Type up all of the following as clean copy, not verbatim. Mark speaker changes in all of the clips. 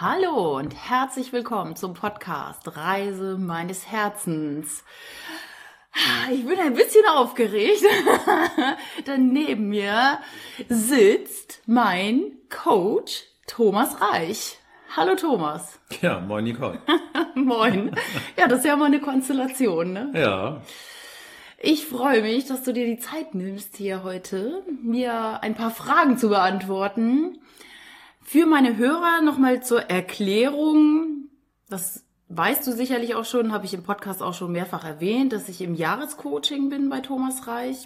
Speaker 1: Hallo und herzlich willkommen zum Podcast Reise meines Herzens. Ich bin ein bisschen aufgeregt, denn neben mir sitzt mein Coach Thomas Reich. Hallo Thomas.
Speaker 2: Ja, moin Nicole.
Speaker 1: Moin. Ja, das ist ja mal eine Konstellation, ne?
Speaker 2: Ja.
Speaker 1: Ich freue mich, dass du dir die Zeit nimmst, hier heute mir ein paar Fragen zu beantworten. Für meine Hörer nochmal zur Erklärung, das weißt du sicherlich auch schon, habe ich im Podcast auch schon mehrfach erwähnt, dass ich im Jahrescoaching bin bei Thomas Reich.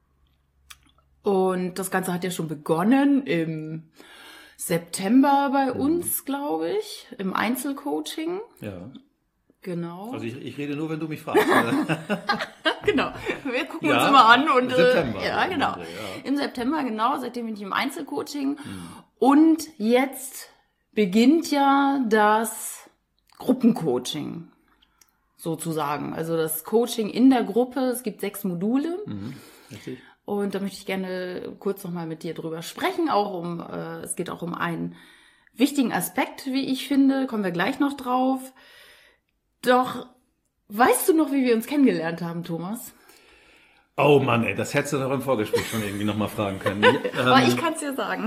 Speaker 1: Und das Ganze hat ja schon begonnen im September bei uns, glaube ich, im Einzelcoaching.
Speaker 2: Ja.
Speaker 1: Genau.
Speaker 2: Also ich rede nur, wenn du mich fragst.
Speaker 1: Genau. Wir gucken uns immer an und
Speaker 2: September.
Speaker 1: Ja, genau. Im September, genau, seitdem bin ich im Einzelcoaching. Und jetzt beginnt ja das Gruppencoaching, sozusagen. Also das Coaching in der Gruppe. Es gibt 6 Module.
Speaker 2: Richtig.
Speaker 1: Und da möchte ich gerne kurz nochmal mit dir drüber sprechen. Es geht auch um einen wichtigen Aspekt, wie ich finde. Kommen wir gleich noch drauf. Doch, weißt du noch, wie wir uns kennengelernt haben, Thomas?
Speaker 2: Oh Mann, ey, das hättest du doch im Vorgespräch schon irgendwie nochmal fragen können.
Speaker 1: Aber ich kann es dir sagen.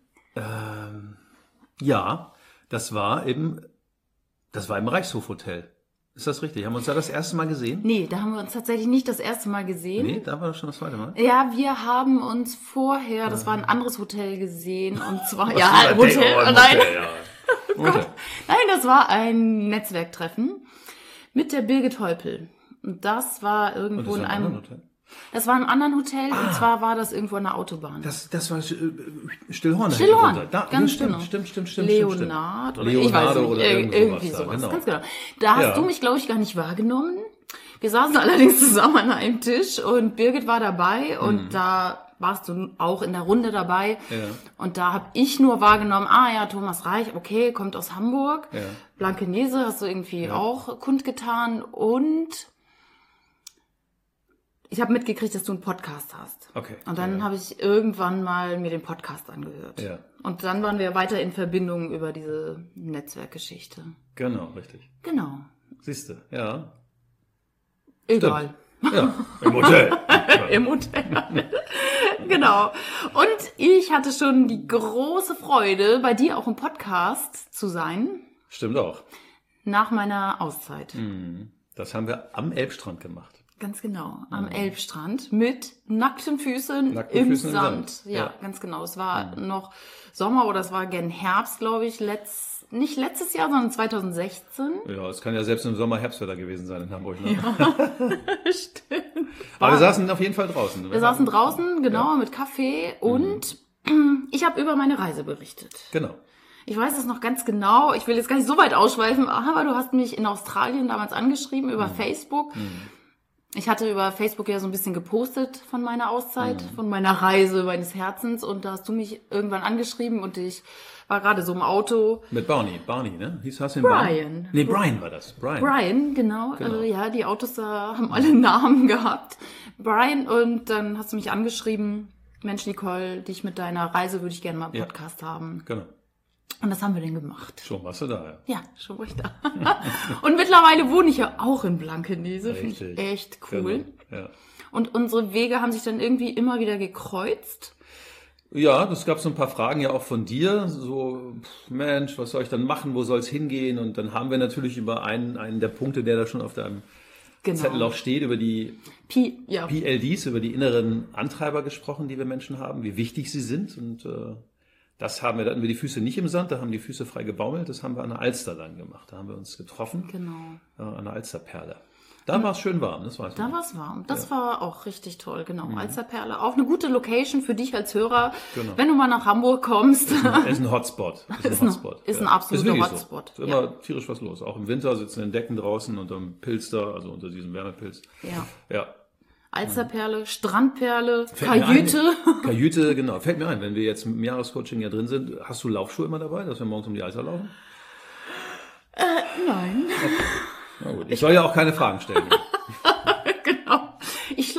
Speaker 2: Ja, das war im Reichshofhotel. Ist das richtig? Haben wir uns da das erste Mal gesehen?
Speaker 1: Nee, da haben wir uns tatsächlich nicht das erste Mal gesehen.
Speaker 2: Nee, da war das schon das zweite Mal.
Speaker 1: Ja, wir haben uns vorher, das war ein anderes Hotel gesehen, und zwar,
Speaker 2: Hotel.
Speaker 1: Nein.
Speaker 2: Ja.
Speaker 1: Oh Gott. Nein, das war ein Netzwerktreffen mit der Birgit Heupel. Und das war irgendwo in einem
Speaker 2: Hotel?
Speaker 1: Das war in einem anderen Hotel, und zwar war das irgendwo an der Autobahn.
Speaker 2: Das war Stillhorn.
Speaker 1: Stillhorn, ganz
Speaker 2: stimmt,
Speaker 1: genau.
Speaker 2: Stimmt.
Speaker 1: Leonard oder
Speaker 2: Leonardo
Speaker 1: ich weiß nicht,
Speaker 2: oder
Speaker 1: irgendwie sowas.
Speaker 2: Genau.
Speaker 1: Ganz genau. Da hast du mich, glaube ich, gar nicht wahrgenommen. Wir saßen allerdings zusammen an einem Tisch und Birgit war dabei und da warst du auch in der Runde dabei.
Speaker 2: Ja.
Speaker 1: Und da habe ich nur wahrgenommen, Thomas Reich, okay, kommt aus Hamburg.
Speaker 2: Ja.
Speaker 1: Blankenese hast du irgendwie auch kundgetan, und ich habe mitgekriegt, dass du einen Podcast hast.
Speaker 2: Okay.
Speaker 1: Und dann habe ich irgendwann mal mir den Podcast angehört.
Speaker 2: Ja.
Speaker 1: Und dann waren wir weiter in Verbindung über diese Netzwerkgeschichte.
Speaker 2: Genau, richtig.
Speaker 1: Genau.
Speaker 2: Siehst du, ja.
Speaker 1: Egal.
Speaker 2: Ja, im Hotel.
Speaker 1: Im Hotel. Genau. Und ich hatte schon die große Freude, bei dir auch im Podcast zu sein.
Speaker 2: Stimmt auch.
Speaker 1: Nach meiner Auszeit.
Speaker 2: Das haben wir am Elbstrand gemacht.
Speaker 1: Ganz genau, am Elbstrand mit nackten Füßen im Sand. Ja, ganz genau. Es war noch Sommer oder es war gern Herbst, glaube ich, nicht letztes Jahr, sondern 2016.
Speaker 2: Ja, es kann ja selbst im Sommer Herbstwetter gewesen sein in Hamburg. Ne?
Speaker 1: Ja, stimmt.
Speaker 2: Aber wir saßen auf jeden Fall draußen.
Speaker 1: Wir saßen draußen, genau, mit Kaffee, und ich habe über meine Reise berichtet.
Speaker 2: Genau.
Speaker 1: Ich weiß es noch ganz genau. Ich will jetzt gar nicht so weit ausschweifen, aber du hast mich in Australien damals angeschrieben über Facebook. Ich hatte über Facebook ja so ein bisschen gepostet von meiner Auszeit, von meiner Reise meines Herzens, und da hast du mich irgendwann angeschrieben und ich war gerade so im Auto.
Speaker 2: Mit Barney, ne? Hast du den
Speaker 1: Brian.
Speaker 2: Nee, Brian war das.
Speaker 1: Brian, genau. Also ja, die Autos da haben alle Namen gehabt. Brian, und dann hast du mich angeschrieben, Mensch Nicole, dich mit deiner Reise würde ich gerne mal einen Podcast haben.
Speaker 2: Genau.
Speaker 1: Und das haben wir denn gemacht.
Speaker 2: Schon warst du da, ja.
Speaker 1: Ja, schon war ich da. Und mittlerweile wohne ich ja auch in Blankenese. Finde ich echt cool.
Speaker 2: Genau. Ja.
Speaker 1: Und unsere Wege haben sich dann irgendwie immer wieder gekreuzt.
Speaker 2: Ja, das gab so ein paar Fragen ja auch von dir. So, Mensch, was soll ich dann machen? Wo soll es hingehen? Und dann haben wir natürlich über einen der Punkte, der da schon auf deinem Zettel auch steht, über die PLDs, über die inneren Antreiber gesprochen, die wir Menschen haben, wie wichtig sie sind. Und da hatten wir die Füße nicht im Sand, da haben die Füße frei gebaumelt. Das haben wir an der Alster dann gemacht. Da haben wir uns getroffen.
Speaker 1: Genau.
Speaker 2: An der Alsterperle. Da war es schön warm, das weiß man.
Speaker 1: Da war es warm. Das war auch richtig toll, genau. Alsterperle, auch eine gute Location für dich als Hörer. Genau. Wenn du mal nach Hamburg kommst.
Speaker 2: Ist ein Hotspot.
Speaker 1: Ist ein absoluter Hotspot.
Speaker 2: So. Ist immer tierisch was los. Auch im Winter sitzen in Decken draußen unter dem Pilz da, also unter diesem Wärmepilz. Ja.
Speaker 1: Alsterperle, Strandperle, Kajüte.
Speaker 2: Kajüte, genau. Fällt mir ein, wenn wir jetzt im Jahrescoaching ja drin sind, hast du Laufschuhe immer dabei, dass wir morgens um die Alster laufen?
Speaker 1: Nein.
Speaker 2: Okay. Na gut. Ich soll ja auch keine Fragen stellen.
Speaker 1: Genau. Ich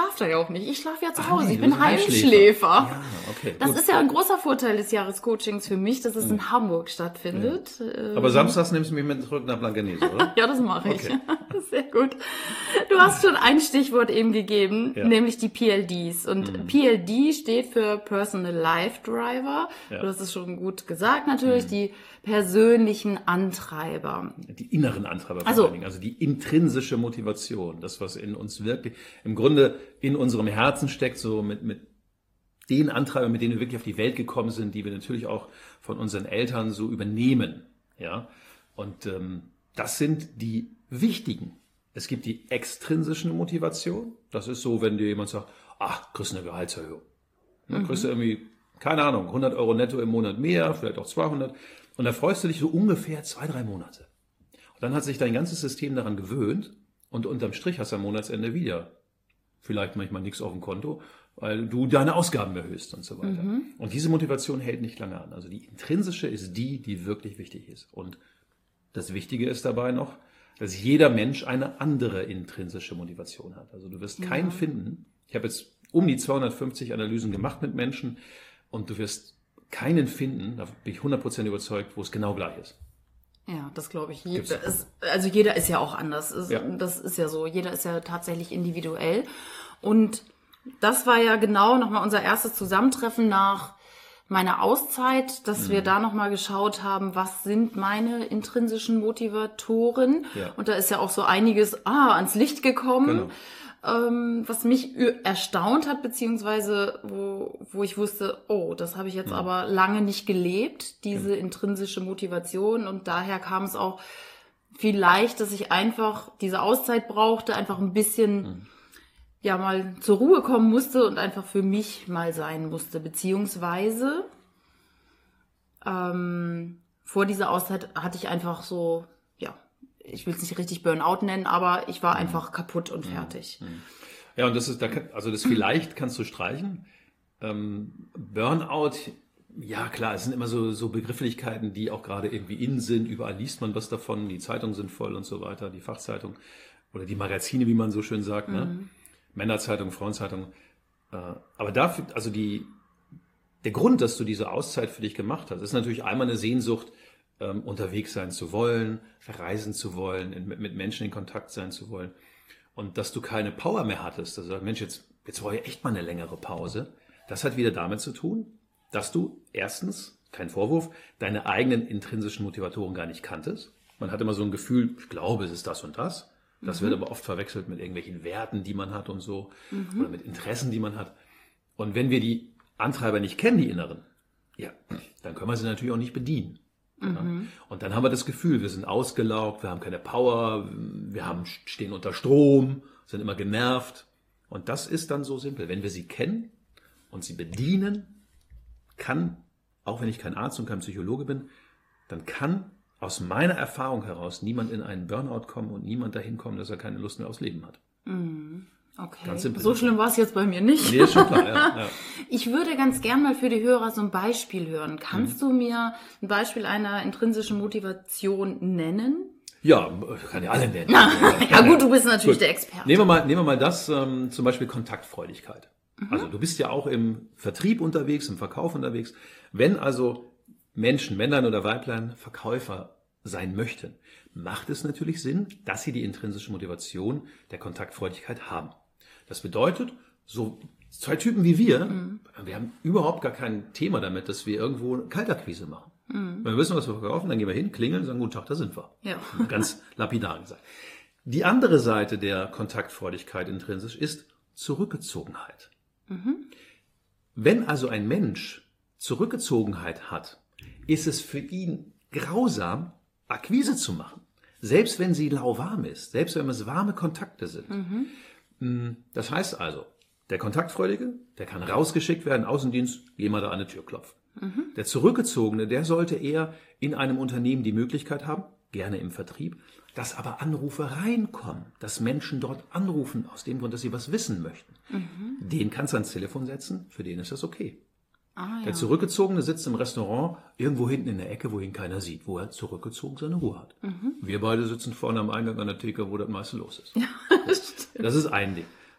Speaker 1: schlafe da ja auch nicht. Ich schlafe ja zu Hause.
Speaker 2: Nee,
Speaker 1: ich bin Heimschläfer.
Speaker 2: Ja, okay,
Speaker 1: das
Speaker 2: gut.
Speaker 1: ist ja ein großer Vorteil des Jahrescoachings für mich, dass es in Hamburg stattfindet.
Speaker 2: Ja. Aber samstags nimmst du mich mit zurück nach Blankenese, oder?
Speaker 1: Ja, das mache ich.
Speaker 2: Okay.
Speaker 1: Sehr gut. Du hast schon ein Stichwort eben gegeben, nämlich die PLDs. Und PLD steht für Personal Life Driver. Ja. Du hast es schon gut gesagt, natürlich, die persönlichen Antreiber.
Speaker 2: Die inneren Antreiber vor allen Dingen, also die intrinsische Motivation, das, was in uns wirklich, im Grunde in unserem Herzen steckt, so mit den Antreibern, mit denen wir wirklich auf die Welt gekommen sind, die wir natürlich auch von unseren Eltern so übernehmen. Ja? Und das sind die wichtigen. Es gibt die extrinsische Motivation. Das ist so, wenn dir jemand sagt, ach, kriegst du eine Gehaltserhöhung. Dann kriegst du irgendwie, keine Ahnung, 100 Euro netto im Monat mehr, vielleicht auch 200. Und da freust du dich so ungefähr 2-3 Monate. Und dann hat sich dein ganzes System daran gewöhnt und unterm Strich hast du am Monatsende wieder vielleicht manchmal nichts auf dem Konto, weil du deine Ausgaben erhöhst und so weiter. Und diese Motivation hält nicht lange an. Also die intrinsische ist die wirklich wichtig ist. Und das Wichtige ist dabei noch, dass jeder Mensch eine andere intrinsische Motivation hat. Also du wirst keinen finden. Ich habe jetzt um die 250 Analysen gemacht mit Menschen und du wirst keinen finden, da bin ich 100% überzeugt, wo es genau gleich ist.
Speaker 1: Ja, das glaube ich. Jeder ist ja auch anders. Das ist ja so. Jeder ist ja tatsächlich individuell. Und das war ja genau nochmal unser erstes Zusammentreffen nach meiner Auszeit, dass wir da nochmal geschaut haben, was sind meine intrinsischen Motivatoren. Ja. Und da ist ja auch so einiges ans Licht gekommen. Genau. Was mich erstaunt hat, beziehungsweise wo ich wusste, das habe ich jetzt aber lange nicht gelebt, diese intrinsische Motivation. Und daher kam es auch vielleicht, dass ich einfach diese Auszeit brauchte, einfach ein bisschen mal zur Ruhe kommen musste und einfach für mich mal sein musste. Beziehungsweise vor dieser Auszeit hatte ich einfach so, ich will es nicht richtig Burnout nennen, aber ich war einfach kaputt und fertig.
Speaker 2: Ja, und das vielleicht kannst du streichen. Burnout, ja klar, es sind immer so Begrifflichkeiten, die auch gerade irgendwie in sind. Überall liest man was davon, die Zeitungen sind voll und so weiter, die Fachzeitung oder die Magazine, wie man so schön sagt, ne? Männerzeitung, Frauenzeitung. Aber dafür, also der Grund, dass du diese Auszeit für dich gemacht hast, ist natürlich einmal eine Sehnsucht, unterwegs sein zu wollen, reisen zu wollen, mit Menschen in Kontakt sein zu wollen. Und dass du keine Power mehr hattest, also Mensch, jetzt brauche ich echt mal eine längere Pause. Das hat wieder damit zu tun, dass du erstens, kein Vorwurf, deine eigenen intrinsischen Motivatoren gar nicht kanntest. Man hat immer so ein Gefühl, ich glaube, es ist das und das. Das wird aber oft verwechselt mit irgendwelchen Werten, die man hat und so, oder mit Interessen, die man hat. Und wenn wir die Antreiber nicht kennen, die inneren, dann können wir sie natürlich auch nicht bedienen. Ja? Und dann haben wir das Gefühl, wir sind ausgelaugt, wir haben keine Power, stehen unter Strom, sind immer genervt. Und das ist dann so simpel. Wenn wir sie kennen und sie bedienen, kann, auch wenn ich kein Arzt und kein Psychologe bin, dann kann aus meiner Erfahrung heraus niemand in einen Burnout kommen und niemand dahin kommen, dass er keine Lust mehr aufs Leben hat.
Speaker 1: Okay,
Speaker 2: ganz simpel.
Speaker 1: So schlimm war es jetzt bei mir nicht.
Speaker 2: Nee, ist schon klar, ja.
Speaker 1: Ich würde ganz gern mal für die Hörer so ein Beispiel hören. Kannst du mir ein Beispiel einer intrinsischen Motivation nennen?
Speaker 2: Ja, kann ja alle nennen.
Speaker 1: Ja gut, du bist natürlich der Experte.
Speaker 2: Nehmen wir mal das, zum Beispiel Kontaktfreudigkeit. Also du bist ja auch im Vertrieb unterwegs, im Verkauf unterwegs. Wenn also Menschen, Männlein oder Weiblein, Verkäufer sein möchten, macht es natürlich Sinn, dass sie die intrinsische Motivation der Kontaktfreudigkeit haben. Das bedeutet, so 2 Typen wie wir haben überhaupt gar kein Thema damit, dass wir irgendwo Kaltakquise machen. Wenn wir wissen, was wir verkaufen, dann gehen wir hin, klingeln, sagen, guten Tag, da sind wir. Ja. Ganz lapidar gesagt. Die andere Seite der Kontaktfreudigkeit intrinsisch ist Zurückgezogenheit. Wenn also ein Mensch Zurückgezogenheit hat, ist es für ihn grausam, Akquise zu machen. Selbst wenn sie lauwarm ist, selbst wenn es warme Kontakte sind. Das heißt also, der Kontaktfreudige, der kann rausgeschickt werden, Außendienst, geh mal da an die Tür klopfen. Der Zurückgezogene, der sollte eher in einem Unternehmen die Möglichkeit haben, gerne im Vertrieb, dass aber Anrufe reinkommen, dass Menschen dort anrufen, aus dem Grund, dass sie was wissen möchten. Den kannst du ans Telefon setzen, für den ist das okay. Der Zurückgezogene sitzt im Restaurant irgendwo hinten in der Ecke, wohin keiner sieht, wo er zurückgezogen seine Ruhe hat. Wir beide sitzen vorne am Eingang an der Theke, wo das meiste los ist. Das ist ein Ding.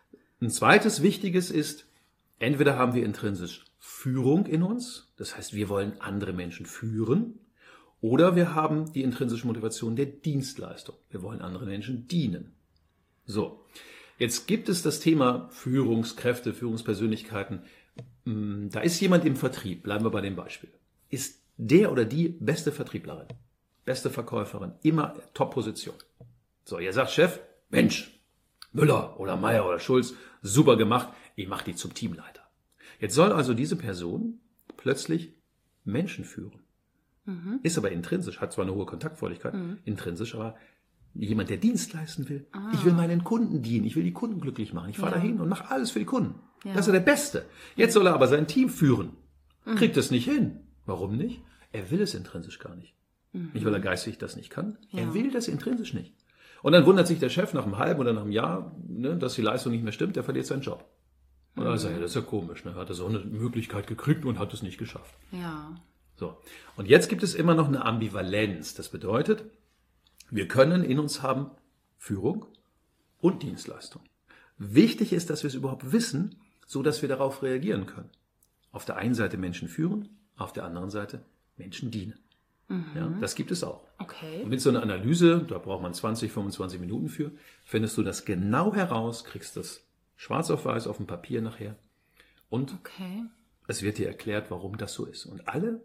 Speaker 2: Ein zweites Wichtiges ist, entweder haben wir intrinsisch Führung in uns, das heißt, wir wollen andere Menschen führen, oder wir haben die intrinsische Motivation der Dienstleistung. Wir wollen anderen Menschen dienen. So, jetzt gibt es das Thema Führungskräfte, Führungspersönlichkeiten. Da ist jemand im Vertrieb, bleiben wir bei dem Beispiel, ist der oder die beste Vertrieblerin, beste Verkäuferin, immer Top-Position. So, ihr sagt, Chef, Mensch, Müller oder Meier oder Schulz, super gemacht, ich mache die zum Teamleiter. Jetzt soll also diese Person plötzlich Menschen führen. Ist aber intrinsisch, hat zwar eine hohe Kontaktfreudigkeit, intrinsisch, aber jemand, der Dienst leisten will. Ich will meinen Kunden dienen, ich will die Kunden glücklich machen. Ich fahre dahin und mache alles für die Kunden. Ja. Das ist er der Beste. Jetzt soll er aber sein Team führen. Kriegt es nicht hin. Warum nicht? Er will es intrinsisch gar nicht. Nicht, weil er geistig das nicht kann. Ja. Er will das intrinsisch nicht. Und dann wundert sich der Chef nach einem halben oder nach einem Jahr, ne, dass die Leistung nicht mehr stimmt, der verliert seinen Job. Und dann sagt er, das ist ja komisch, ne? Hat er so eine Möglichkeit gekriegt und hat es nicht geschafft.
Speaker 1: Ja.
Speaker 2: So. Und jetzt gibt es immer noch eine Ambivalenz. Das bedeutet, wir können in uns haben Führung und Dienstleistung. Wichtig ist, dass wir es überhaupt wissen, so dass wir darauf reagieren können. Auf der einen Seite Menschen führen, auf der anderen Seite Menschen dienen. Ja, das gibt es auch.
Speaker 1: Okay.
Speaker 2: Und mit so einer Analyse, da braucht man 20, 25 Minuten für, findest du das genau heraus, kriegst das schwarz auf weiß auf dem Papier nachher und es wird dir erklärt, warum das so ist. Und alle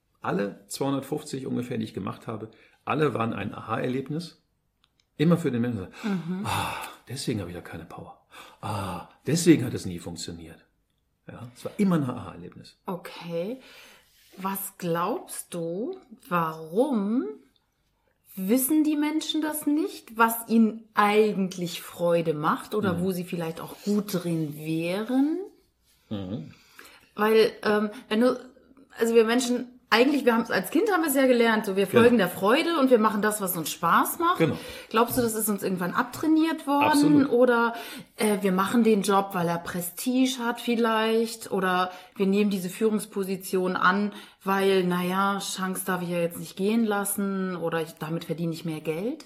Speaker 2: 250 ungefähr, die ich gemacht habe, alle waren ein Aha-Erlebnis. Immer für den Menschen. Deswegen habe ich da keine Power. Deswegen hat es nie funktioniert. Ja, es war immer ein Aha-Erlebnis.
Speaker 1: Okay. Was glaubst du, warum wissen die Menschen das nicht, was ihnen eigentlich Freude macht oder wo sie vielleicht auch gut drin wären? Weil, wir Menschen, eigentlich, als Kind haben wir es ja gelernt, so wir folgen der Freude und wir machen das, was uns Spaß macht.
Speaker 2: Genau.
Speaker 1: Glaubst du, das ist uns irgendwann abtrainiert worden?
Speaker 2: Absolut.
Speaker 1: Oder wir machen den Job, weil er Prestige hat vielleicht? Oder wir nehmen diese Führungsposition an, weil, Chance darf ich ja jetzt nicht gehen lassen oder damit verdiene ich mehr Geld?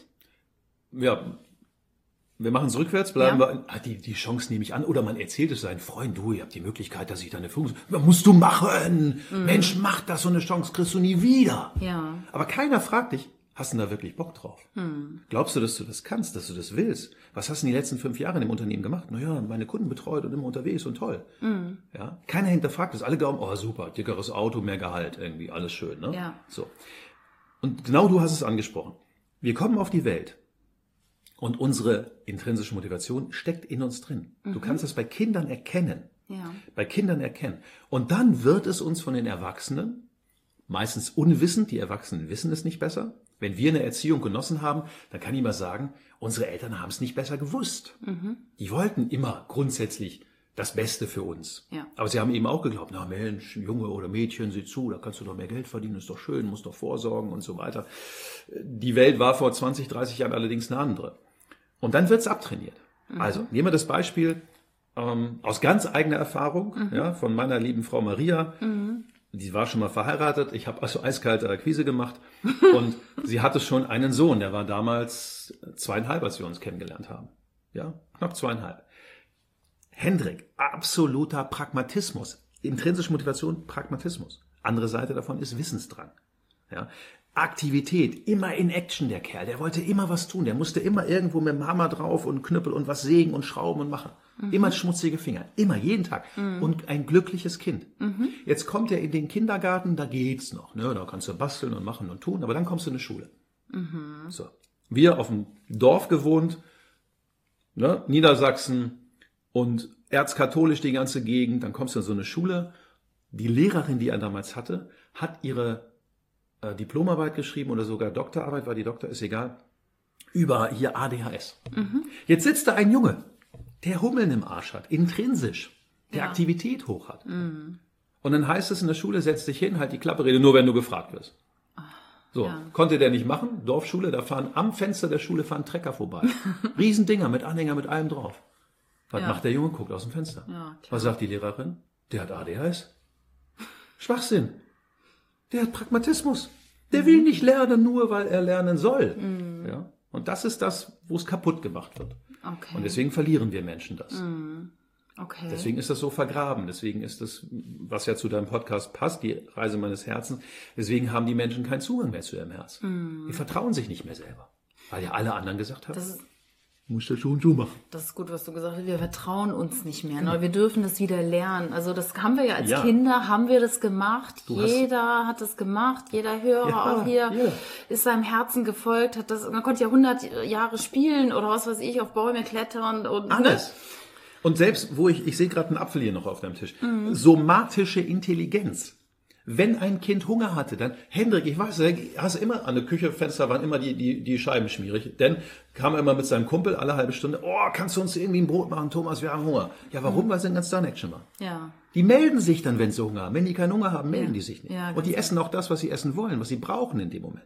Speaker 2: Ja, wir machen es rückwärts, bleiben wir, die Chance nehme ich an. Oder man erzählt es seinen Freunden, du, ihr habt die Möglichkeit, dass ich da eine Führung... Musst du machen! Mensch, mach das, so eine Chance kriegst du nie wieder.
Speaker 1: Ja.
Speaker 2: Aber keiner fragt dich, hast du da wirklich Bock drauf? Glaubst du, dass du das kannst, dass du das willst? Was hast du in den letzten 5 Jahren im Unternehmen gemacht? Meine Kunden betreut und immer unterwegs und toll. Ja? Keiner hinterfragt das. Alle glauben, oh super, dickeres Auto, mehr Gehalt, irgendwie, alles schön. Ne?
Speaker 1: Ja.
Speaker 2: So. Und genau du hast es angesprochen. Wir kommen auf die Welt. Und unsere intrinsische Motivation steckt in uns drin. Du kannst es bei Kindern erkennen.
Speaker 1: Ja.
Speaker 2: Bei Kindern erkennen. Und dann wird es uns von den Erwachsenen, meistens unwissend, die Erwachsenen wissen es nicht besser. Wenn wir eine Erziehung genossen haben, dann kann ich mal sagen, unsere Eltern haben es nicht besser gewusst. Die wollten immer grundsätzlich das Beste für uns.
Speaker 1: Ja.
Speaker 2: Aber sie haben eben auch geglaubt, na Mensch, Junge oder Mädchen, sieh zu, da kannst du doch mehr Geld verdienen, ist doch schön, musst doch vorsorgen und so weiter. Die Welt war vor 20, 30 Jahren allerdings eine andere. Und dann wird es abtrainiert. Also, nehmen wir das Beispiel aus ganz eigener Erfahrung, von meiner lieben Frau Maria. Die war schon mal verheiratet. Ich habe also eiskalte Akquise gemacht. Und sie hatte schon einen Sohn, der war damals 2,5, als wir uns kennengelernt haben. Ja, knapp 2,5. Hendrik, absoluter Pragmatismus. Intrinsische Motivation, Pragmatismus. Andere Seite davon ist Wissensdrang. Ja. Aktivität, immer in Action der Kerl, der wollte immer was tun, der musste immer irgendwo mit dem Hammer drauf und Knüppel und was sägen und schrauben und machen. Immer schmutzige Finger, immer, jeden Tag. Und ein glückliches Kind. Jetzt kommt er in den Kindergarten, da geht's noch, ne? Da kannst du basteln und machen und tun, aber dann kommst du in eine Schule. So. Wir auf dem Dorf gewohnt, ne? Niedersachsen und erzkatholisch die ganze Gegend, dann kommst du in so eine Schule. Die Lehrerin, die er damals hatte, hat ihre Diplomarbeit geschrieben oder sogar Doktorarbeit, war die Doktor, ist egal, über hier ADHS. Jetzt sitzt da ein Junge, der Hummeln im Arsch hat, intrinsisch, der Aktivität hoch hat. Und dann heißt es in der Schule, setz dich hin, halt die Klappe, rede nur, wenn du gefragt wirst. So, konnte der nicht machen, Dorfschule, da fahren am Fenster der Schule fahren Trecker vorbei. Riesendinger mit Anhänger, mit allem drauf. Was macht der Junge? Guckt aus dem Fenster.
Speaker 1: Ja,
Speaker 2: was sagt die Lehrerin? Der hat ADHS. Schwachsinn. Der hat Pragmatismus. Der will nicht lernen, nur weil er lernen soll. Ja? Und das ist das, wo es kaputt gemacht wird.
Speaker 1: Okay.
Speaker 2: Und deswegen verlieren wir Menschen das.
Speaker 1: Okay.
Speaker 2: Deswegen ist das so vergraben. Deswegen ist das, was ja zu deinem Podcast passt, die Reise meines Herzens. Deswegen haben die Menschen keinen Zugang mehr zu ihrem Herz. Die vertrauen sich nicht mehr selber. Weil ja alle anderen gesagt haben, musst du schon so machen.
Speaker 1: Das ist gut, was du gesagt hast. Wir vertrauen uns nicht mehr. Ne? Wir dürfen das wieder lernen. Also das haben wir ja als Kinder, haben wir das gemacht. Jeder hat das gemacht. Jeder Hörer auch hier ist seinem Herzen gefolgt. Man konnte ja 100 Jahre spielen oder was weiß ich, auf Bäume klettern. Und
Speaker 2: alles. Ne? Und selbst, ich sehe gerade einen Apfel hier noch auf deinem Tisch. Somatische Intelligenz. Wenn ein Kind Hunger hatte, dann, Hendrik, ich weiß, hast immer, an der Küchenfenster waren immer die Scheiben schmierig. Denn kam er immer mit seinem Kumpel alle halbe Stunde, kannst du uns irgendwie ein Brot machen, Thomas, wir haben Hunger. Ja, warum? Weil sie den ganzen Tag Action machen.
Speaker 1: Ja.
Speaker 2: Die melden sich dann, wenn sie Hunger haben. Wenn die keinen Hunger haben, melden die sich nicht.
Speaker 1: Ja,
Speaker 2: und die essen auch das, was sie essen wollen, was sie brauchen in dem Moment.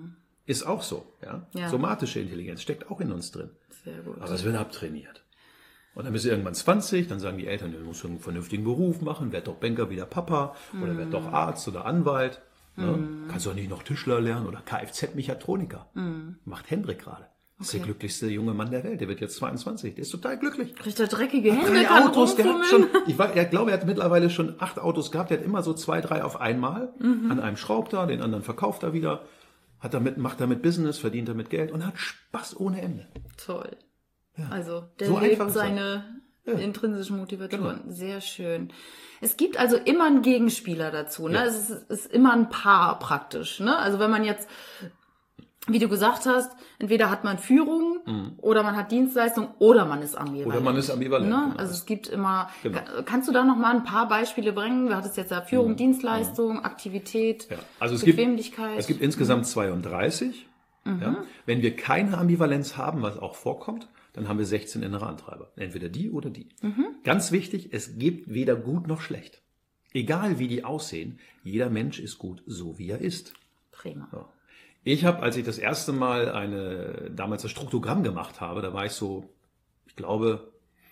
Speaker 2: Ist auch so, ja. Somatische Intelligenz steckt auch in uns drin.
Speaker 1: Sehr gut.
Speaker 2: Aber es wird abtrainiert. Und dann bist du irgendwann 20, dann sagen die Eltern, du musst einen vernünftigen Beruf machen, werd doch Banker wie der Papa oder werd doch Arzt oder Anwalt. Ne? Kannst du auch nicht noch Tischler lernen oder Kfz-Mechatroniker. Macht Hendrik gerade. Das ist der glücklichste junge Mann der Welt. Der wird jetzt 22. Der ist total glücklich.
Speaker 1: Kriegt er dreckige Hände,
Speaker 2: 3 Autos, der hat schon, ich glaube, er hat mittlerweile schon 8 Autos gehabt. Der hat immer so 2, 3 auf einmal. An einem schraubt er, den anderen verkauft er wieder. Macht damit Business, verdient damit Geld und hat Spaß ohne Ende.
Speaker 1: Toll.
Speaker 2: Ja.
Speaker 1: Also, der
Speaker 2: so
Speaker 1: lebt seine intrinsische Motivation. Genau. Sehr schön. Es gibt also immer einen Gegenspieler dazu. Ne? Ja. Es ist immer ein Paar praktisch. Ne? Also wenn man jetzt, wie du gesagt hast, entweder hat man Führung oder man hat Dienstleistung oder man ist ambivalent.
Speaker 2: Oder man ist ambivalent.
Speaker 1: Ne? Genau. Also es gibt immer, kannst du da noch mal ein paar Beispiele bringen? Du hattest jetzt ja Führung, Dienstleistung, Aktivität,
Speaker 2: also
Speaker 1: Bequemlichkeit.
Speaker 2: Es gibt insgesamt 32. Ja? Wenn wir keine Ambivalenz haben, was auch vorkommt, dann haben wir 16 innere Antreiber. Entweder die oder die. Ganz wichtig, es gibt weder gut noch schlecht. Egal wie die aussehen, jeder Mensch ist gut, so wie er ist.
Speaker 1: Prima.
Speaker 2: Ja. Ich habe, als ich das erste Mal damals das Struktogramm gemacht habe, da war ich so, ich glaube,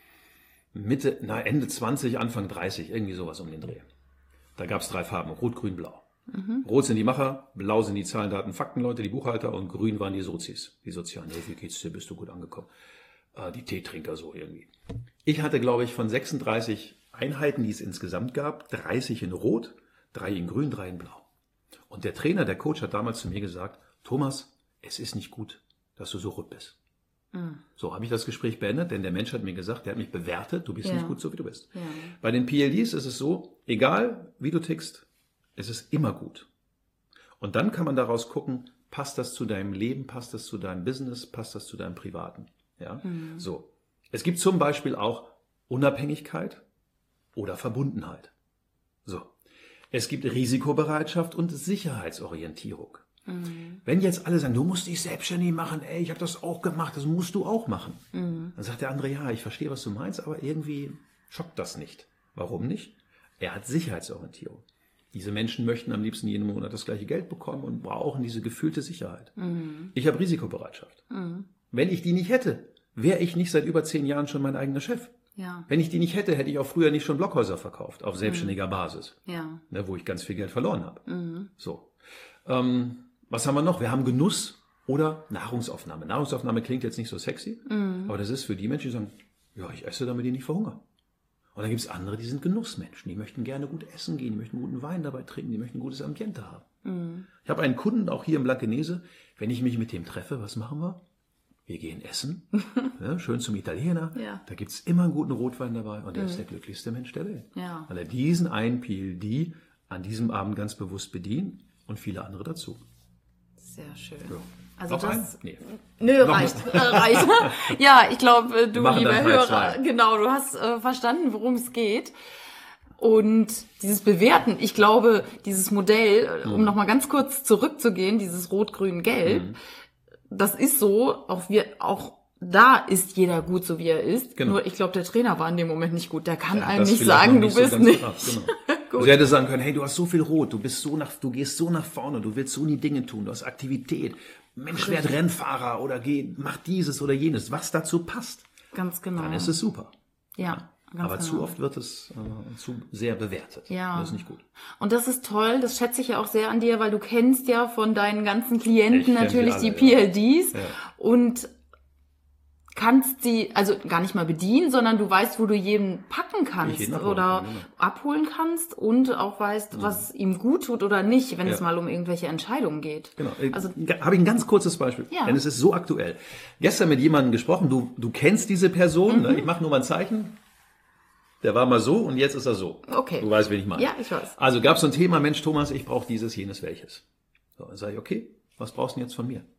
Speaker 2: Ende 20, Anfang 30, irgendwie sowas um den Dreh. Da gab es 3 Farben, Rot, Grün, Blau. Rot sind die Macher, blau sind die Zahlen, Daten, Faktenleute, die Buchhalter und grün waren die Sozis, die Sozialen. Hey, wie geht's dir, bist du gut angekommen? Die Teetrinker so irgendwie. Ich hatte, glaube ich, von 36 Einheiten, die es insgesamt gab, 30 in Rot, 3 in Grün, 3 in Blau. Und der Trainer, der Coach hat damals zu mir gesagt, Thomas, es ist nicht gut, dass du so rot bist. So habe ich das Gespräch beendet, denn der Mensch hat mir gesagt, der hat mich bewertet, du bist nicht gut, so wie du bist. Ja. Bei den PLDs ist es so, egal wie du tickst, es ist immer gut. Und dann kann man daraus gucken, passt das zu deinem Leben, passt das zu deinem Business, passt das zu deinem Privaten. Ja, so. Es gibt zum Beispiel auch Unabhängigkeit oder Verbundenheit. So. Es gibt Risikobereitschaft und Sicherheitsorientierung. Wenn jetzt alle sagen, du musst dich selbstständig machen, ich habe das auch gemacht, das musst du auch machen. Dann sagt der andere, ja, ich verstehe, was du meinst, aber irgendwie schockt das nicht. Warum nicht? Er hat Sicherheitsorientierung. Diese Menschen möchten am liebsten jeden Monat das gleiche Geld bekommen und brauchen diese gefühlte Sicherheit. Ich habe Risikobereitschaft. Wenn ich die nicht hätte, wäre ich nicht seit über 10 Jahren schon mein eigener Chef.
Speaker 1: Ja.
Speaker 2: Wenn ich die nicht hätte, hätte ich auch früher nicht schon Blockhäuser verkauft, auf selbstständiger Basis.
Speaker 1: Ja.
Speaker 2: Ne, wo ich ganz viel Geld verloren habe. So. Was haben wir noch? Wir haben Genuss oder Nahrungsaufnahme. Nahrungsaufnahme klingt jetzt nicht so sexy, aber das ist für die Menschen, die sagen, ja, ich esse, damit ich nicht verhungere. Und dann gibt es andere, die sind Genussmenschen. Die möchten gerne gut essen gehen, die möchten guten Wein dabei trinken, die möchten ein gutes Ambiente haben. Ich habe einen Kunden, auch hier im Blankenese, wenn ich mich mit dem treffe, was machen wir? Wir gehen essen, ja, schön zum Italiener. Ja. Da gibt es immer einen guten Rotwein dabei und er ist der glücklichste Mensch der Welt. Ja. Weil er diesen einen PLD an diesem Abend ganz bewusst bedient und viele andere dazu.
Speaker 1: Sehr schön.
Speaker 2: Ja.
Speaker 1: Also
Speaker 2: noch
Speaker 1: das,
Speaker 2: nee.
Speaker 1: Nö, reicht. Ja, ich glaube, du, lieber Hörer, genau, du hast verstanden, worum es geht. Und dieses Bewerten, ich glaube, dieses Modell, um nochmal ganz kurz zurückzugehen, dieses Rot-Grün-Gelb, das ist so, auch da ist jeder gut, so wie er ist. Genau. Nur ich glaube, der Trainer war in dem Moment nicht gut. Der kann einem nicht sagen, du bist nicht.
Speaker 2: Genau. Also er hätte sagen können, hey, du hast so viel Rot, du gehst so nach vorne, du willst so die Dinge tun, du hast Aktivität. Mensch, werd Rennfahrer oder mach dieses oder jenes, was dazu passt.
Speaker 1: Ganz genau.
Speaker 2: Dann ist es super.
Speaker 1: Ja. Ganz
Speaker 2: aber zu oft wird es zu sehr bewertet.
Speaker 1: Ja.
Speaker 2: Das ist nicht gut.
Speaker 1: Und das ist toll, das schätze ich ja auch sehr an dir, weil du kennst ja von deinen ganzen Klienten natürlich alle, die PLDs. Ja. Und kannst sie, also gar nicht mal bedienen, sondern du weißt, wo du jeden packen kannst oder abholen kannst und auch weißt, was ihm gut tut oder nicht, wenn es mal um irgendwelche Entscheidungen geht.
Speaker 2: Genau. Also habe ich ein ganz kurzes Beispiel, denn es ist so aktuell. Gestern mit jemandem gesprochen, du kennst diese Person, ne? Ich mache nur mal ein Zeichen. Der war mal so und jetzt ist er so.
Speaker 1: Okay.
Speaker 2: Du weißt, wen ich meine.
Speaker 1: Ja, ich weiß.
Speaker 2: Also gab es so ein Thema, Mensch Thomas, ich brauche dieses, jenes, welches. So, dann sage ich, okay, was brauchst du denn jetzt von mir?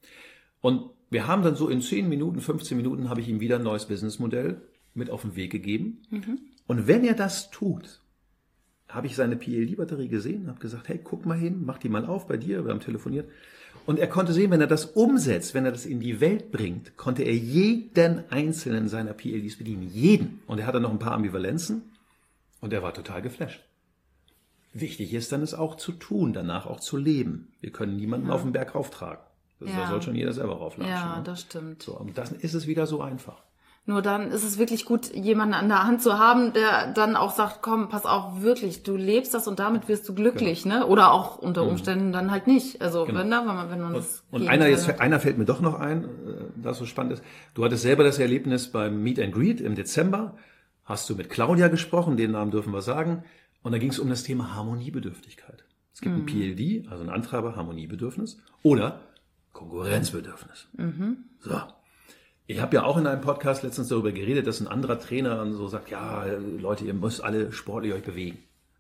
Speaker 2: Und wir haben dann so in 10 Minuten, 15 Minuten habe ich ihm wieder ein neues Businessmodell mit auf den Weg gegeben. Und wenn er das tut, habe ich seine PLD-Batterie gesehen, habe gesagt, hey, guck mal hin, mach die mal auf bei dir, wir haben telefoniert. Und er konnte sehen, wenn er das umsetzt, wenn er das in die Welt bringt, konnte er jeden einzelnen seiner PLDs bedienen. Jeden. Und er hatte noch ein paar Ambivalenzen und er war total geflasht. Wichtig ist dann, es auch zu tun, danach auch zu leben. Wir können niemanden auf den Berg rauftragen. Da soll schon jeder selber rauflatschen.
Speaker 1: Ja,
Speaker 2: ne?
Speaker 1: Das stimmt.
Speaker 2: So, und dann ist es wieder so einfach.
Speaker 1: Nur dann ist es wirklich gut, jemanden an der Hand zu haben, der dann auch sagt, komm, pass auf, wirklich, du lebst das und damit wirst du glücklich, ne? Oder auch unter Umständen dann halt nicht. Also wenn man das.
Speaker 2: Und einer fällt mir doch noch ein, das so spannend ist. Du hattest selber das Erlebnis beim Meet and Greet im Dezember. Hast du mit Claudia gesprochen, den Namen dürfen wir sagen. Und da ging es um das Thema Harmoniebedürftigkeit. Es gibt ein PLD, also ein Antreiber, Harmoniebedürfnis oder Konkurrenzbedürfnis. So. Ich habe ja auch in einem Podcast letztens darüber geredet, dass ein anderer Trainer so sagt, ja, Leute, ihr müsst alle sportlich euch bewegen.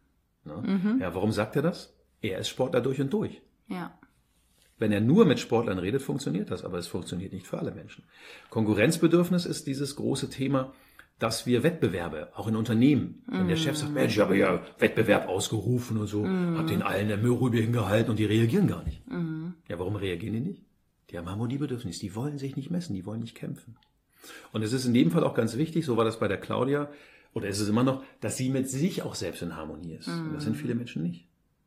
Speaker 2: Ne? Ja, warum sagt er das? Er ist Sportler durch und durch.
Speaker 1: Ja.
Speaker 2: Wenn er nur mit Sportlern redet, funktioniert das, aber es funktioniert nicht für alle Menschen. Konkurrenzbedürfnis ist dieses große Thema, dass wir Wettbewerbe, auch in Unternehmen, wenn der Chef sagt, Mensch, ich habe ja Wettbewerb ausgerufen und so, hab den allen der Müllrübe hingehalten und die reagieren gar nicht. Ja, warum reagieren die nicht? Die haben Harmoniebedürfnis, die wollen sich nicht messen, die wollen nicht kämpfen. Und es ist in dem Fall auch ganz wichtig, so war das bei der Claudia, oder ist es immer noch, dass sie mit sich auch selbst in Harmonie ist. Und das sind viele Menschen nicht.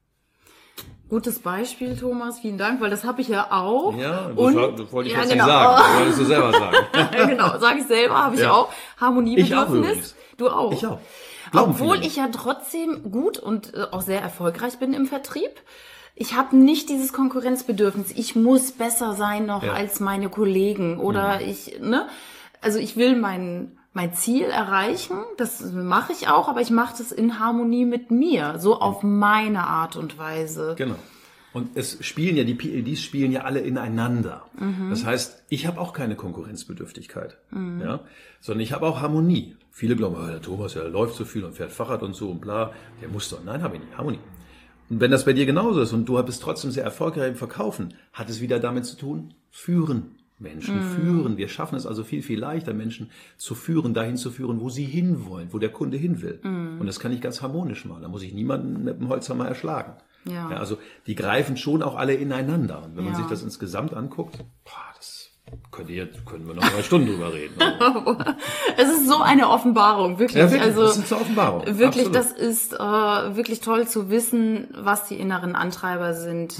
Speaker 1: Gutes Beispiel, Thomas, vielen Dank, weil das habe ich ja auch.
Speaker 2: Ja, das wollte ich jetzt nicht sagen, das wolltest du selber sagen.
Speaker 1: Genau, sage ich selber, habe ich auch. Harmoniebedürfnis.
Speaker 2: Du auch.
Speaker 1: Ich auch. Obwohl ich ja trotzdem gut und auch sehr erfolgreich bin im Vertrieb. Ich habe nicht dieses Konkurrenzbedürfnis. Ich muss besser sein noch als meine Kollegen oder also ich will mein Ziel erreichen, das mache ich auch, aber ich mache das in Harmonie mit mir, so auf meine Art und Weise.
Speaker 2: Genau. Und die PLDs spielen ja alle ineinander. Das heißt, ich habe auch keine Konkurrenzbedürftigkeit, sondern ich habe auch Harmonie. Viele glauben, der Thomas, der läuft so viel und fährt Fahrrad und so und bla, der muss doch. Nein, habe ich nicht. Harmonie. Und wenn das bei dir genauso ist und du bist trotzdem sehr erfolgreich im Verkaufen, hat es wieder damit zu tun, führen. Menschen führen. Wir schaffen es also viel, viel leichter, Menschen zu führen, dahin zu führen, wo sie hinwollen, wo der Kunde hin will. Und das kann ich ganz harmonisch machen. Da muss ich niemanden mit dem Holzhammer erschlagen. Ja, also die greifen schon auch alle ineinander. Und wenn man sich das insgesamt anguckt, das können wir noch 3 Stunden drüber reden. Also.
Speaker 1: Es ist so eine Offenbarung, wirklich.
Speaker 2: Ja, wirklich, das ist eine Offenbarung.
Speaker 1: Wirklich,
Speaker 2: Absolut.
Speaker 1: Das ist wirklich toll zu wissen, was die inneren Antreiber sind.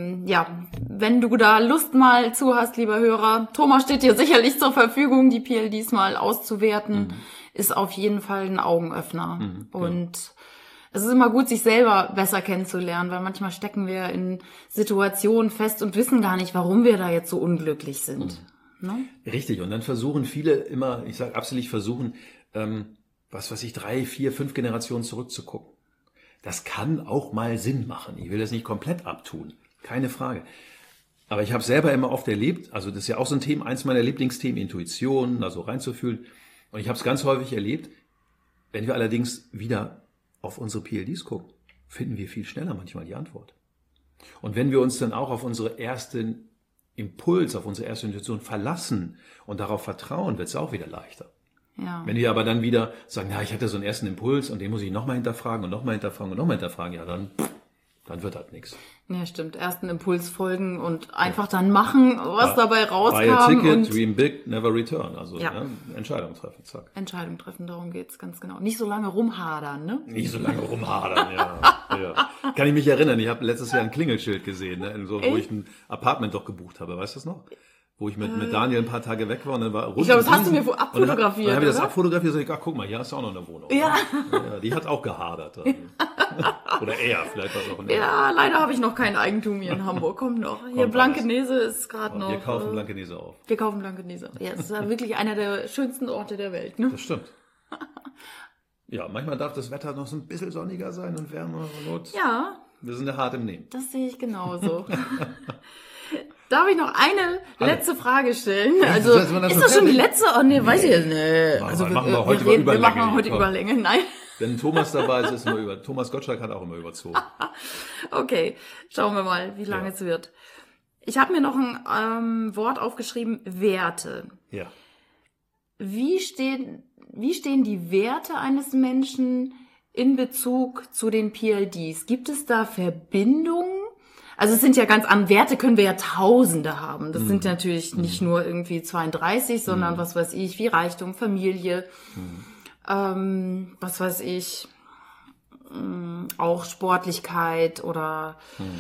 Speaker 1: Wenn du da Lust mal zu hast, lieber Hörer, Thomas steht dir sicherlich zur Verfügung, die PLDs mal auszuwerten, ist auf jeden Fall ein Augenöffner. Und es ist immer gut, sich selber besser kennenzulernen, weil manchmal stecken wir in Situationen fest und wissen gar nicht, warum wir da jetzt so unglücklich sind. Ne?
Speaker 2: Richtig, und dann versuchen viele immer, ich sage absichtlich versuchen, 3, 4, 5 Generationen zurückzugucken. Das kann auch mal Sinn machen. Ich will das nicht komplett abtun, keine Frage. Aber ich habe selber immer oft erlebt, also das ist ja auch so ein Thema, eins meiner Lieblingsthemen, Intuition, also reinzufühlen. Und ich habe es ganz häufig erlebt, wenn wir allerdings wieder auf unsere PLDs gucken, finden wir viel schneller manchmal die Antwort. Und wenn wir uns dann auch auf unsere ersten Impuls, auf unsere erste Intuition verlassen und darauf vertrauen, wird es auch wieder leichter. Ja. Wenn wir aber dann wieder sagen, ich hatte so einen ersten Impuls und den muss ich nochmal hinterfragen und nochmal hinterfragen und nochmal hinterfragen, dann wird halt nichts.
Speaker 1: Ja, stimmt. Ersten Impuls folgen und einfach dann machen, was dabei rauskam.
Speaker 2: Buy a ticket, dream big, never return. Also Entscheidung treffen, zack.
Speaker 1: Entscheidung treffen, darum geht's ganz genau. Nicht so lange rumhadern, ne?
Speaker 2: Nicht so lange rumhadern, ja. Kann ich mich erinnern, ich habe letztes Jahr ein Klingelschild gesehen, wo ich ein Apartment doch gebucht habe. Weißt du das noch? wo ich mit Daniel ein paar Tage weg war und dann war
Speaker 1: ich glaube, das hast du mir abfotografiert,
Speaker 2: dann habe ich das abfotografiert und gesagt, guck mal, hier hast du auch noch eine Wohnung.
Speaker 1: Ja.
Speaker 2: Die hat auch gehadert. Oder er, vielleicht was auch.
Speaker 1: Ja, leider habe ich noch kein Eigentum hier in Hamburg. Kommt noch. Hier Blankenese ist gerade noch.
Speaker 2: Wir kaufen Blankenese auf.
Speaker 1: Wir kaufen Blankenese. Ja, es ist ja wirklich einer der schönsten Orte der Welt. Ne?
Speaker 2: Das stimmt. Ja, manchmal darf das Wetter noch so ein bisschen sonniger sein und wärmer.
Speaker 1: Ja.
Speaker 2: Wir sind ja hart im Nehmen.
Speaker 1: Das sehe ich genauso. Darf ich noch eine letzte Frage stellen? Also, ist das schon die letzte? Oh, nee, weiß ich jetzt nicht. Also, wir machen heute Überlänge. Nein.
Speaker 2: Wenn Thomas dabei ist, ist immer über. Thomas Gottschalk hat auch immer überzogen.
Speaker 1: Okay, schauen wir mal, wie lange es wird. Ich habe mir noch ein Wort aufgeschrieben, Werte.
Speaker 2: Ja.
Speaker 1: Wie stehen die Werte eines Menschen in Bezug zu den PLDs? Gibt es da Verbindungen? Also es sind ja ganz an Werte können wir ja Tausende haben. Das sind natürlich nicht nur irgendwie 32, sondern was weiß ich, wie Reichtum, Familie, was weiß ich, auch Sportlichkeit oder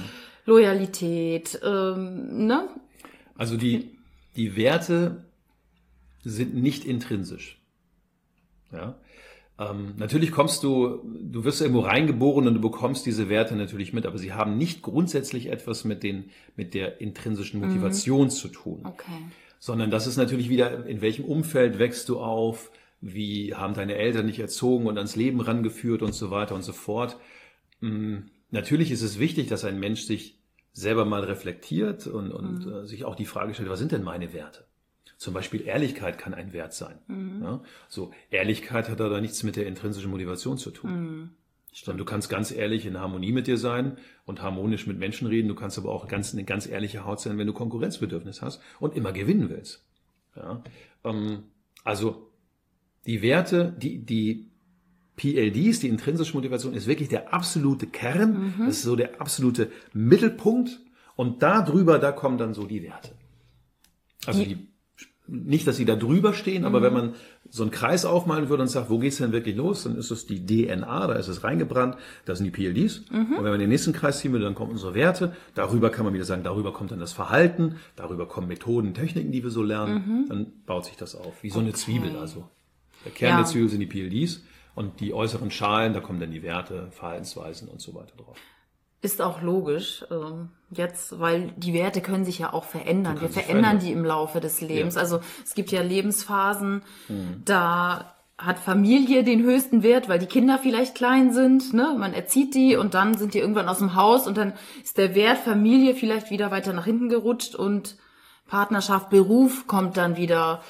Speaker 1: Loyalität, ne?
Speaker 2: Also die Werte sind nicht intrinsisch. Ja. Natürlich du wirst irgendwo reingeboren und du bekommst diese Werte natürlich mit, aber sie haben nicht grundsätzlich etwas mit der intrinsischen Motivation zu tun.
Speaker 1: Okay.
Speaker 2: Sondern das ist natürlich wieder, in welchem Umfeld wächst du auf, wie haben deine Eltern dich erzogen und ans Leben rangeführt und so weiter und so fort. Natürlich ist es wichtig, dass ein Mensch sich selber mal reflektiert und sich auch die Frage stellt, was sind denn meine Werte? Zum Beispiel Ehrlichkeit kann ein Wert sein. Ja? So, Ehrlichkeit hat aber nichts mit der intrinsischen Motivation zu tun. Du kannst ganz ehrlich in Harmonie mit dir sein und harmonisch mit Menschen reden. Du kannst aber auch eine ganz ehrliche Haut sein, wenn du Konkurrenzbedürfnis hast und immer gewinnen willst. Ja? Also die Werte, die PLDs, die intrinsische Motivation, ist wirklich der absolute Kern. Das ist so der absolute Mittelpunkt. Und da kommen dann so die Werte. Also nicht, dass sie da drüber stehen, aber wenn man so einen Kreis aufmalen würde und sagt, wo geht's denn wirklich los, dann ist es die DNA, da ist es reingebrannt, da sind die PLDs. Und wenn man den nächsten Kreis ziehen würde, dann kommen unsere Werte. Darüber kann man wieder sagen, darüber kommt dann das Verhalten, darüber kommen Methoden, Techniken, die wir so lernen. Dann baut sich das auf, wie so eine Zwiebel. Also der Kern der Zwiebel sind die PLDs und die äußeren Schalen, da kommen dann die Werte, Verhaltensweisen und so weiter drauf.
Speaker 1: Ist auch logisch, jetzt, weil die Werte können sich ja auch verändern. Wir verändern die im Laufe des Lebens. Ja. Also es gibt ja Lebensphasen, da hat Familie den höchsten Wert, weil die Kinder vielleicht klein sind, ne? Man erzieht die und dann sind die irgendwann aus dem Haus und dann ist der Wert Familie vielleicht wieder weiter nach hinten gerutscht und Partnerschaft, Beruf kommt dann wieder,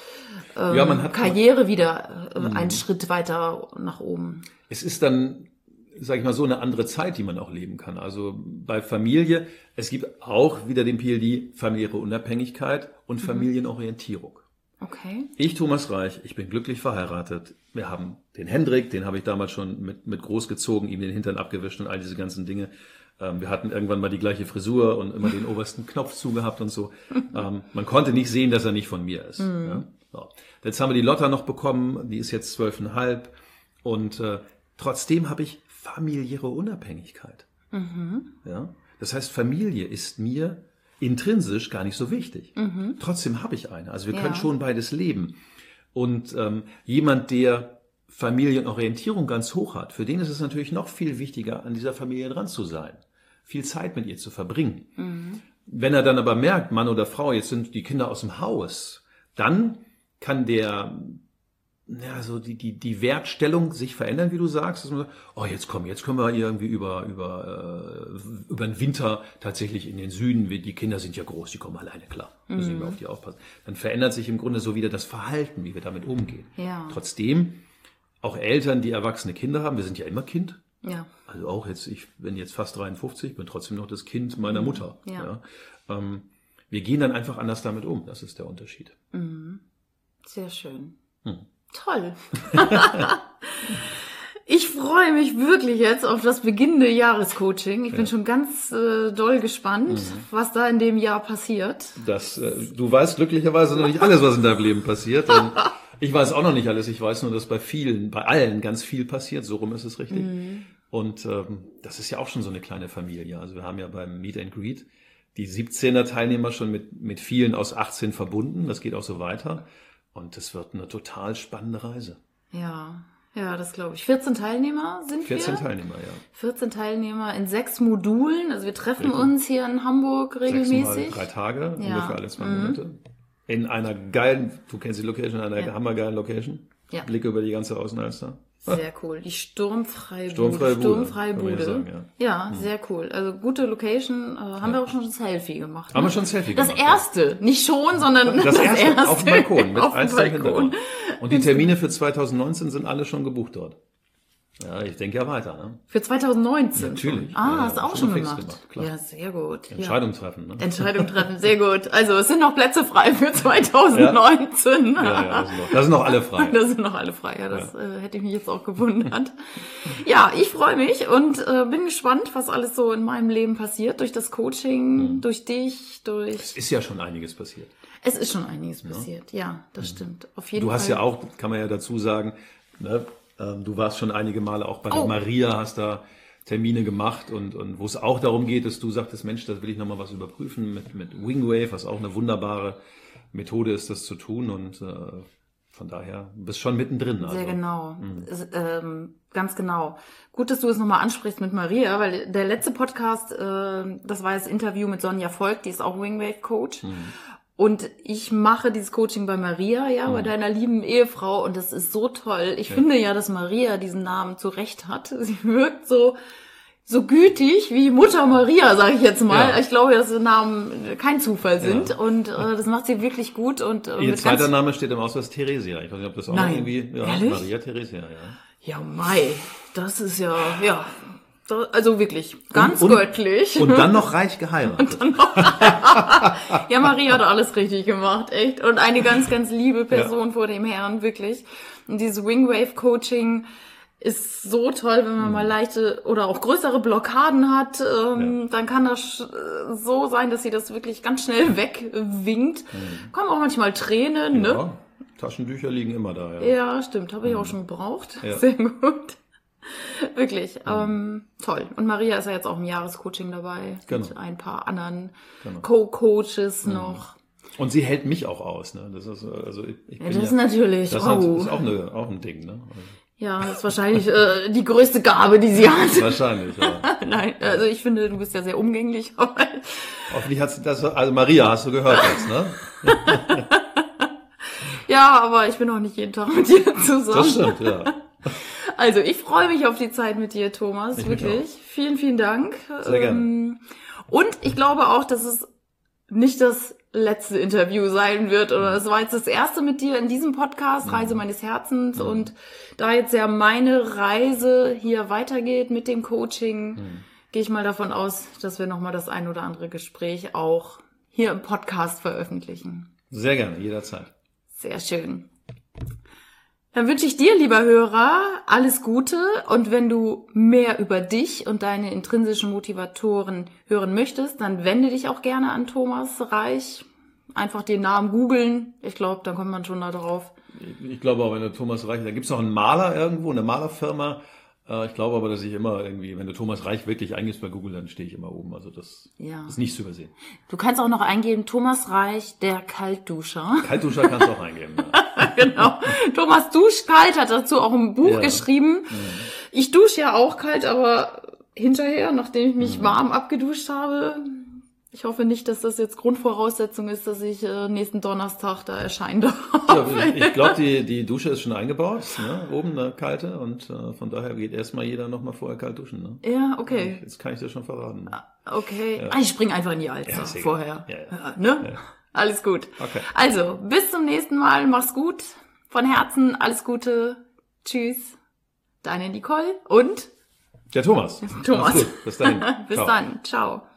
Speaker 1: Karriere wieder einen Schritt weiter nach oben.
Speaker 2: Es ist dann, sage ich mal, so eine andere Zeit, die man auch leben kann. Also bei Familie, es gibt auch wieder den PLD, familiäre Unabhängigkeit und Familienorientierung.
Speaker 1: Okay.
Speaker 2: Ich, Thomas Reich, ich bin glücklich verheiratet. Wir haben den Hendrik, den habe ich damals schon mit großgezogen, ihm den Hintern abgewischt und all diese ganzen Dinge. Wir hatten irgendwann mal die gleiche Frisur und immer den obersten Knopf zugehabt und so. Man konnte nicht sehen, dass er nicht von mir ist. Ja? So. Jetzt haben wir die Lotta noch bekommen, die ist jetzt 12,5 und trotzdem habe ich familiäre Unabhängigkeit. Ja? Das heißt, Familie ist mir intrinsisch gar nicht so wichtig. Trotzdem habe ich eine. Also wir können schon beides leben. Und jemand, der Familienorientierung ganz hoch hat, für den ist es natürlich noch viel wichtiger, an dieser Familie dran zu sein. Viel Zeit mit ihr zu verbringen. Wenn er dann aber merkt, Mann oder Frau, jetzt sind die Kinder aus dem Haus, dann kann so die Wertstellung sich verändern, wie du sagst. Dass man sagt, oh, jetzt können wir irgendwie über den Winter tatsächlich in den Süden, die Kinder sind ja groß, die kommen alleine klar. Müssen wir auf die aufpassen. Dann verändert sich im Grunde so wieder das Verhalten, wie wir damit umgehen.
Speaker 1: Ja.
Speaker 2: Trotzdem, auch Eltern, die erwachsene Kinder haben, wir sind ja immer Kind.
Speaker 1: Ja.
Speaker 2: Also auch jetzt, ich bin jetzt fast 53, bin trotzdem noch das Kind meiner Mutter.
Speaker 1: Ja.
Speaker 2: Wir gehen dann einfach anders damit um. Das ist der Unterschied.
Speaker 1: Sehr schön. Toll. Ich freue mich wirklich jetzt auf das beginnende Jahrescoaching. Ich bin schon ganz doll gespannt, was da in dem Jahr passiert.
Speaker 2: Du weißt glücklicherweise noch nicht alles, was in deinem Leben passiert. Ich weiß auch noch nicht alles. Ich weiß nur, dass bei allen ganz viel passiert. So rum ist es richtig. Und das ist ja auch schon so eine kleine Familie. Also wir haben ja beim Meet and Greet die 17er Teilnehmer schon mit vielen aus 18 verbunden. Das geht auch so weiter. Und das wird eine total spannende Reise.
Speaker 1: Ja, das glaube ich. 14 Teilnehmer sind
Speaker 2: 14
Speaker 1: wir.
Speaker 2: 14 Teilnehmer, ja.
Speaker 1: 14 Teilnehmer in 6 Modulen. Also wir treffen uns hier in Hamburg regelmäßig.
Speaker 2: 6 mal 3 Tage, ungefähr alle 2 Monate. In einer geilen, du kennst die Location, hammergeilen Location.
Speaker 1: Ja.
Speaker 2: Blick über die ganze Außenalster.
Speaker 1: Sehr cool. Die Sturmfreie
Speaker 2: Bude.
Speaker 1: Ja, sehr cool. Also gute Location. Haben wir auch schon ein Selfie gemacht.
Speaker 2: Haben wir schon ein Selfie
Speaker 1: gemacht. Das erste. Nicht schon, sondern
Speaker 2: das erste. Auf dem Balkon. Mit
Speaker 1: auf dem Balkon.
Speaker 2: Und die Termine für 2019 sind alle schon gebucht dort. Ja, ich denke ja weiter. Ne?
Speaker 1: Für 2019?
Speaker 2: Natürlich.
Speaker 1: Hast du auch schon gemacht?
Speaker 2: Klar.
Speaker 1: Ja, sehr gut.
Speaker 2: Entscheidung treffen. Ne?
Speaker 1: Entscheidung treffen, sehr gut. Also es sind noch Plätze frei für 2019.
Speaker 2: Ja, das sind noch alle frei.
Speaker 1: Das sind noch alle frei, das hätte ich mich jetzt auch gewundert. Ja, ich freue mich und bin gespannt, was alles so in meinem Leben passiert, durch das Coaching, durch dich, durch...
Speaker 2: Es ist ja schon einiges passiert.
Speaker 1: Es ist schon einiges passiert, ja, das stimmt. Auf jeden Fall.
Speaker 2: Du hast ja auch, kann man ja dazu sagen, ne, du warst schon einige Male auch bei der Maria, hast da Termine gemacht und wo es auch darum geht, dass du sagtest, Mensch, das will ich nochmal was überprüfen mit Wingwave, was auch eine wunderbare Methode ist, das zu tun und von daher bist schon mittendrin. Also.
Speaker 1: Sehr genau, ganz genau. Gut, dass du es nochmal ansprichst mit Maria, weil der letzte Podcast, das war das Interview mit Sonja Volk, die ist auch Wingwave Coach. Und ich mache dieses Coaching bei Maria, bei deiner lieben Ehefrau. Und das ist so toll. Ich finde ja, dass Maria diesen Namen zu Recht hat. Sie wirkt so gütig wie Mutter Maria, sage ich jetzt mal. Ja. Ich glaube, dass die Namen kein Zufall sind. Ja. Und das macht sie wirklich gut. Und
Speaker 2: ihr zweiter Name steht im Ausweis Theresia. Ich weiß nicht, ob das auch irgendwie... Ja,
Speaker 1: ehrlich?
Speaker 2: Maria Theresia, ja.
Speaker 1: Ja, mei, das ist ja... Also wirklich, ganz göttlich.
Speaker 2: Und dann noch reich geheiratet.
Speaker 1: Ja, Maria hat alles richtig gemacht, echt. Und eine ganz, ganz liebe Person vor dem Herrn, wirklich. Und dieses Wingwave-Coaching ist so toll, wenn man mal leichte oder auch größere Blockaden hat. Dann kann das so sein, dass sie das wirklich ganz schnell wegwinkt. Kommen auch manchmal Tränen, ne?
Speaker 2: Taschentücher liegen immer da, ja.
Speaker 1: Ja, stimmt. Habe ich auch schon gebraucht. Ja. Sehr gut. Wirklich, toll. Und Maria ist ja jetzt auch im Jahrescoaching dabei.
Speaker 2: Genau.
Speaker 1: Mit ein paar anderen Co-Coaches noch.
Speaker 2: Und sie hält mich auch aus, ne? Das ist, also ich bin
Speaker 1: das ist natürlich.
Speaker 2: Das ist auch ein Ding, ne?
Speaker 1: Ja, das ist wahrscheinlich die größte Gabe, die sie hat.
Speaker 2: Wahrscheinlich, ja.
Speaker 1: Nein, also ich finde, du bist ja sehr umgänglich.
Speaker 2: Hoffentlich hast du das, also Maria, hast du gehört jetzt, ne?
Speaker 1: Ja, aber ich bin auch nicht jeden Tag mit dir zusammen.
Speaker 2: Das stimmt, ja.
Speaker 1: Also ich freue mich auf die Zeit mit dir, Thomas. Ich wirklich. Vielen, vielen Dank.
Speaker 2: Sehr gerne.
Speaker 1: Und ich glaube auch, dass es nicht das letzte Interview sein wird. Oder es war jetzt das erste mit dir in diesem Podcast, Reise meines Herzens. Und da jetzt ja meine Reise hier weitergeht mit dem Coaching, gehe ich mal davon aus, dass wir nochmal das ein oder andere Gespräch auch hier im Podcast veröffentlichen.
Speaker 2: Sehr gerne, jederzeit.
Speaker 1: Sehr schön. Dann wünsche ich dir, lieber Hörer, alles Gute. Und wenn du mehr über dich und deine intrinsischen Motivatoren hören möchtest, dann wende dich auch gerne an Thomas Reich. Einfach den Namen googeln. Ich glaube, dann kommt man schon da drauf.
Speaker 2: Ich glaube auch, wenn du Thomas Reich, da gibt es noch einen Maler irgendwo, eine Malerfirma. Ich glaube aber, dass ich immer irgendwie, wenn du Thomas Reich wirklich eingibst bei Google, dann stehe ich immer oben. Also das ist nicht zu übersehen.
Speaker 1: Du kannst auch noch eingeben, Thomas Reich, der Kaltduscher.
Speaker 2: Kaltduscher kannst du auch eingeben, ja.
Speaker 1: Genau. Thomas duscht kalt, hat dazu auch ein Buch geschrieben. Ich dusche ja auch kalt, aber hinterher, nachdem ich mich warm abgeduscht habe. Ich hoffe nicht, dass das jetzt Grundvoraussetzung ist, dass ich nächsten Donnerstag da erscheinen darf.
Speaker 2: Ja, ich glaube, die Dusche ist schon eingebaut, ne? Oben eine kalte und von daher geht erstmal jeder nochmal vorher kalt duschen. Ne?
Speaker 1: Ja, okay.
Speaker 2: Jetzt kann ich dir schon verraten.
Speaker 1: Okay, ich spring einfach in die Alster vorher.
Speaker 2: Ja.
Speaker 1: Ne?
Speaker 2: Ja.
Speaker 1: Alles gut.
Speaker 2: Okay.
Speaker 1: Also, bis zum nächsten Mal. Mach's gut. Von Herzen alles Gute. Tschüss. Deine Nicole und
Speaker 2: der Thomas.
Speaker 1: Thomas.
Speaker 2: Bis dahin.
Speaker 1: Bis dann. Ciao.